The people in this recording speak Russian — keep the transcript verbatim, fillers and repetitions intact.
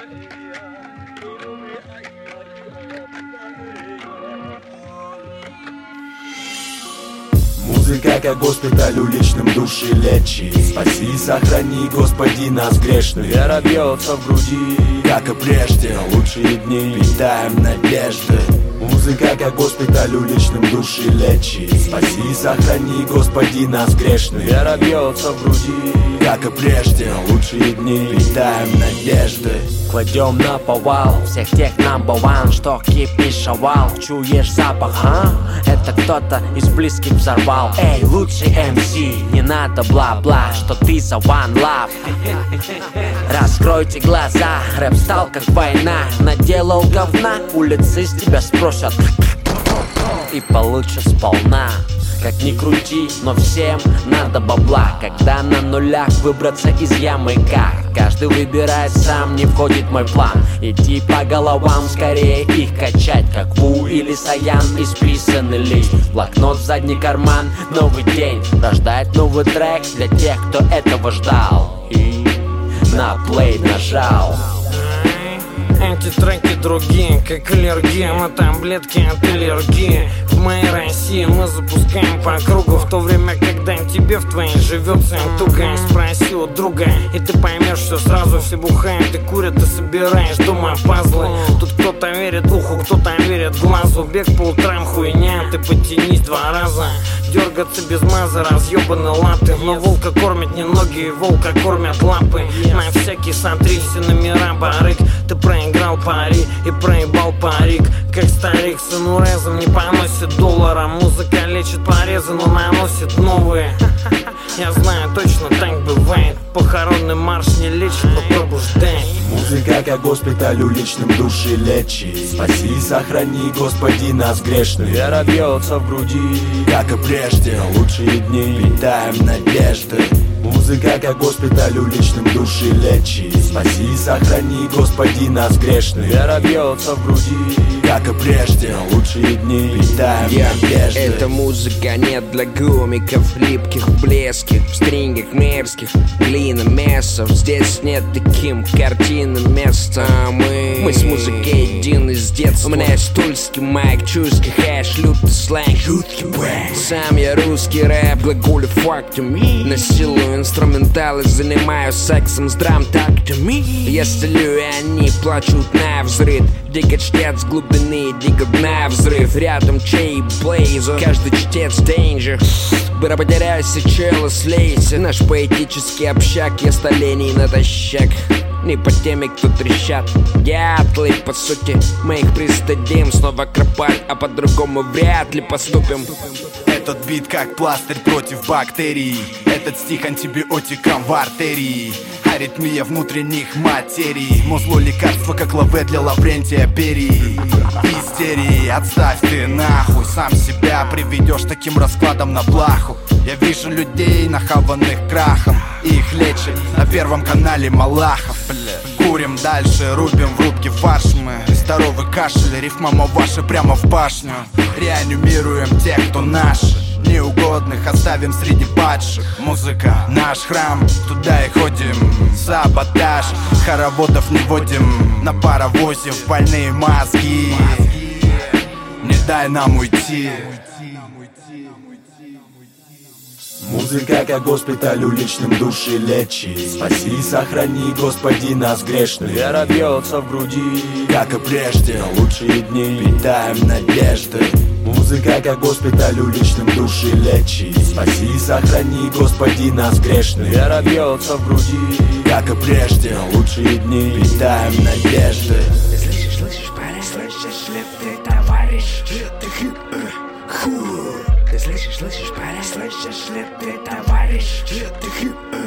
Музыка как госпиталь уличным души лечи. Спаси, сохрани, Господи, нас грешных. Вера бьется в груди, как и прежде. Лучшие дни питаем надежды. Музыка как госпиталь уличным души лечи. Спаси, сохрани, Господи, нас грешных. Вера бьется в груди, как и прежде. Лучшие дни питаем надежды. Кладем на повал всех тех number one, что кипишевал. Чуешь запах, а? Это кто-то из близких взорвал. Эй, лучший эм си, не надо бла-бла, что ты за one love. Раскройте глаза, рэп стал как война. Наделал говна, улицы с тебя спросят и получишь сполна. Как ни крути, но всем надо бабла. Когда на нулях выбраться из ямы как? Каждый выбирает сам, не входит в мой план. Идти по головам, скорее их качать. Как Ву или Саян, исписанный лист. Блокнот в задний карман, новый день. Рождает новый трек для тех, кто этого ждал. И на плей нажал. Эти треки другие, как аллергия на таблетки от аллергии. В моей России мы запускаем по кругу, в то время, когда тебе в твоей живется туго. Спроси у друга, и ты поймешь все сразу. Все бухают и курят, ты собираешь дома пазлы. Тут кто-то верит уху, кто-то верит глазу. Бег по утрам хуйня, ты потянись два раза. Дергаться без маза, разъебаны латы. Но волка кормят не ноги, волка кормят лапы. На всякий смотри, все номера барык. Ты проиграл пари и проебал парик. Как старик с инурезом не поносит доллара. Музыка лечит порезы, но наносит новые. Я знаю точно, так бывает. Похоронный марш не лечит, но пробуждает. Музыка как госпиталь уличным души лечи. Спаси, сохрани, Господи, нас грешных. Вера бьется в груди, как и прежде. Лучшие дни питаем надежды. Музыка как госпиталь уличным души лечи. Спаси, сохрани, Господи, нас грешных. Вера бьется в груди, как и прежде. Лучшие дни питаем yeah. надежды. Эта музыка не для гомиков, липких, блеских, в стрингах мерзких, глина, месов. Здесь нет таким картинам места. Мы, мы с музыкой един из детства. У меня есть тульский майк, чуйский хэш, лютый сленг. Сам я русский рэп, глаголю fuck to me. Насилую инструменталы, занимаюсь сексом с драм так to me. Я стелю, и они плачут на взрыв. Дико чтец глубины, дико дна взрыв. Рядом чей блейзер, каждый чтец danger. Быстро потеряйся, чела, слейся. Наш поэтический общак, я столений натощак. Не по теме, кто трещат дятлы. По сути, мы их пристыдим. Снова кропать, а по-другому вряд ли поступим. Этот бит как пластырь против бактерий. Этот стих антибиотиком в артерии. Аритмия внутренних материй. Музло лекарство, как лаве для Лаврентия Берии. Истерии, отставь ты нахуй. Сам себя приведешь таким раскладом на плаху. Я вижу людей, нахаванных крахом. Их лечит на первом канале Малахов. Курим дальше, рубим в рубке фарш мы. Здоровый кашель, рифмама ваши прямо в башню. Реанимируем тех, кто наши. Неугодных оставим среди падших. Музыка наш храм, туда и ходим. Саботаж, хороводов не водим. На паровозе в больные мозги. Не дай нам уйти. Музыка как госпиталь уличным души лечи. Спаси, сохрани, Господи, нас грешных. Вера бьется в груди, как и прежде. Лучшие дни питаем надежды. Музыка как госпиталь уличным души лечи. Спаси, сохрани, Господи, нас грешных. Вера бьется в груди, как и прежде. Лучшие дни питаем надежды. Ты слышишь, слышишь, парень, слышишь ли ты, товарищ? Ты слышишь, слышишь, парень, слышишь ли ты, товарищ?